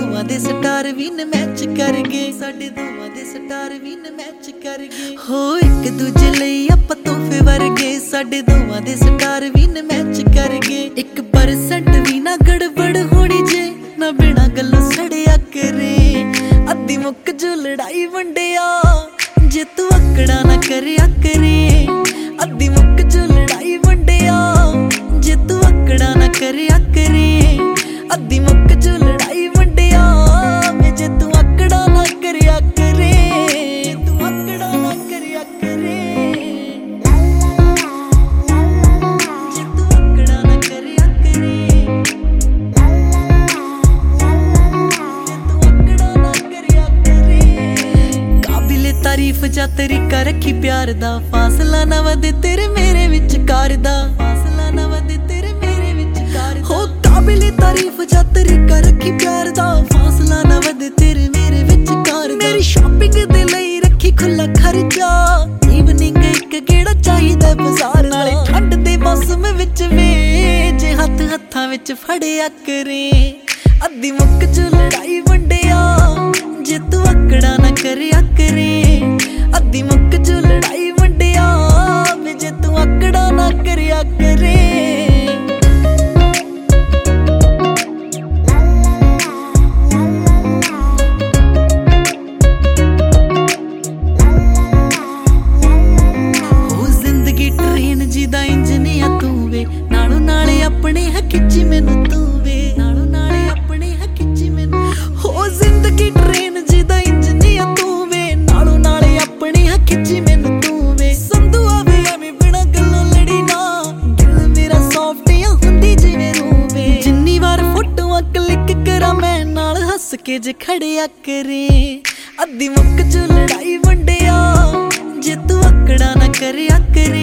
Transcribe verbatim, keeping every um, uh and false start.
ਦੋਵਾਂ ਦੇ ਸਟਾਰ ਵੀ ਨ ਮੈਚ ਕਰ ਗਏ, ਸਾਡੇ ਦੋਵਾਂ ਦੇ ਸਟਾਰ ਵੀ ਨ ਮੈਚ ਕਰ ਗਏ। ਹੋ ਇੱਕ ਦੂਜੇ ਲਈ ਆਪਾਂ ਤੋਹਫੇ ਵਰਗੇ, ਸਾਡੇ ਦੋਵਾਂ ਦੇ ਸਟਾਰ ਵੀ ਨ ਮੈਚ ਕਰ ਗਏ। ਇੱਕ ਪਰਸੈਂਟ ਵੀ ਨਾ ਗੜਬੜ ਹੋਣੀ ਜੇ, ਨਾ ਬਿਨਾਂ ਗੱਲੋਂ ਸੜਿਆ ਕਰੇ। ਅੱਧੀ ਮੁੱਕ ਜੋ ਲੜਾਈ ਵੰਡਿਆ, ਜੇ ਤੂੰ ਆਕੜਾ ਨਾ ਕਰਿਆ ਕਰੇ। ਅੱਧੀ ਮੁੱਕ ਜੋ ਲੜਾਈ ਵੰਡਿਆ, ਜੇ ਤੂੰ ਆਕੜਾ ਨਾ ਕਰਿਆ ਕਰੇ। ਅੱਧੀ ਮੁੱਕ ਜੋ ਲੜਾਈ ਵੰਡਿਆ, ਵੇ ਜੇ ਤੂੰ ਆਕੜਾ ਨਾ ਕਰਿਆ ਕਰੇ। ਤੂੰ ਆਕੜਾ ਨਾ ਕਰਿਆ ਕਰੇ, ਜੇ ਤੂੰ ਆਕੜਾ ਨਾ ਕਰਿਆ ਕਰੇ। ਤਾਰੀਫ ਜਾਂ ਤਰੀਕਾ ਰੱਖੀ ਪਿਆਰ ਦਾ, ਫਾਸਲਾ ਨਾ ਵਧੇ ਤੇਰੇ ਮੇਰੇ ਵਿਚਕਾਰ ਦਾ, ਫਾਸਲਾ ਨਾ ਵਧੇ ਤੇਰੇ ਮੇਰੇ ਵਿਚਕਾਰ ਦਾ। ਹੋ ਕਾਬਿਲੇ ਤਾਰੀਫ ਜਾਂ ਤਰੀਕਾ ਰੱਖੀ ਪਿਆਰ ਦਾ, ਫਾਸਲਾ ਨਾ ਵਧੇ ਤੇਰੇ ਮੇਰੇ ਵਿਚਕਾਰ ਦਾ। ਮੇਰੀ ਸ਼ਾਪਿੰਗ ਦੇ ਲਈ ਰੱਖੀ ਖੁੱਲਾ ਖਰਚਾ, ਈਵਨਿੰਗ ਇੱਕ ਗੇੜਾ ਚਾਹੀਦਾ ਬਾਜ਼ਾਰ। ਨਾਲੇ ਠੰਡ ਦੇ ਮੌਸਮ ਵਿੱਚ ਵੇ, ਜੇ ਹੱਥ ਹੱਥਾਂ ਵਿੱਚ ਫੜਿਆ ਕਰੇ। ਅੱਧੀ ਮੁੱਕ ਜੋ ਲੜਾਈ ਵੰਡਿਆ, ਜੇ ਤੂੰ ਆਕੜਾ ਨਾ ਕਰਿਆ ਕਰੇ। ਅੱਧੀ ਮੁੱਕ ਜੋ ਲੜਾਈ ਵੰਡਿਆ, ਵੇ ਜੇ ਤੂੰ ਆਕੜਾ ਨਾ ਕਰਿਆ ਕਰੇ। ਉਹ ਜ਼ਿੰਦਗੀ ਟ੍ਰੇਨ ਜਿਹਦਾ ਇੰਜਨ ਆ ਤੂੰ ਵੇ, ਨਾਲੋਂ ਨਾਲੇ ਆਪਣੇ ਹੈ ਖਿੱਚੀ ਮੈਨੂੰ ਤੂੰ ਵੇ, ਨਾਲੋਂ ਨਾਲੇ ਆਪਣੇ ਹੈ ਖਿੱਚੀ ਮੈਨੂੰ। ਹੋ ਜ਼ਿੰਦਗੀ ਟ੍ਰੇਨ ਜਿਹਦਾ ਇੰਜਨ ਆ ਤੂੰ ਵੇ, ਨਾਲੋਂ ਨਾਲੇ ਆਪਣੇ ਹੈ ਖਿੱਚੀ ਮੈਨੂੰ ਤੂੰ ਵੇ। ਸੰਧੂ ਆਵੇ ਐਵੇਂ ਬਿਨਾਂ ਗੱਲੋਂ ਲੜੀ ਨਾ, ਦਿਲ ਮੇਰਾ ਸੌਫਟ ਆ ਹੁੰਦੀ ਜਿਵੇਂ ਰੂਹ ਵੇ। ਜਿੰਨੀ ਵਾਰ ਫੋਟੋਆਂ ਕਲਿੱਕ ਕਰਾਂ ਮੈਂ, ਨਾਲ ਹੱਸ ਕੇ ਜੇ ਖੜਿਆ ਕਰੇ। ਅੱਧੀ ਮੁੱਕ ਜੋ ਲੜਾਈ ਵੰਡਿਆ, ਜੇ ਤੂੰ ਆਕੜਾ ਨਾ ਕਰਿਆ ਕਰੇ।